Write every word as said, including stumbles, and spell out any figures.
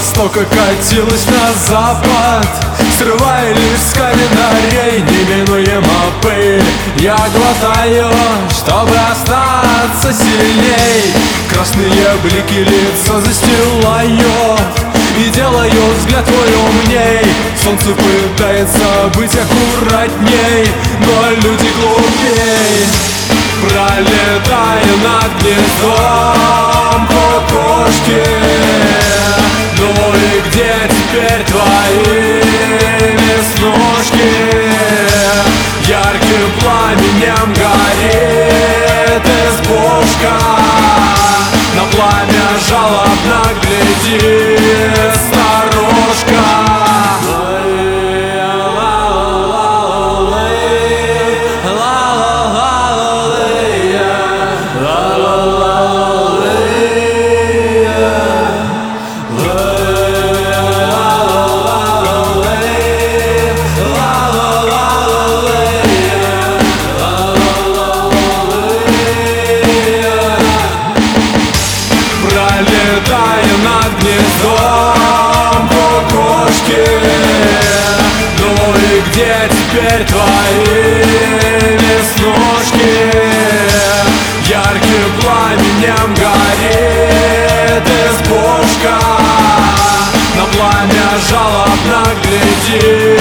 востока катилась на запад, срывая лишь с каменарей неминуемо пыль. Я глотаю, чтобы остаться сильней. Красные блики лица застилают и делают взгляд твой умней. Солнце пытается быть аккуратней, но люди глупей. Пролетая над гнездом кукушки, ну и где теперь твои веснушки? Ярким пламенем горит избушка, на пламя жалобно глядит старушка. Пролетая над гнездом кукушки, ну и где теперь твои веснушки? Ярким пламенем горит избушка, на пламя жалобно глядит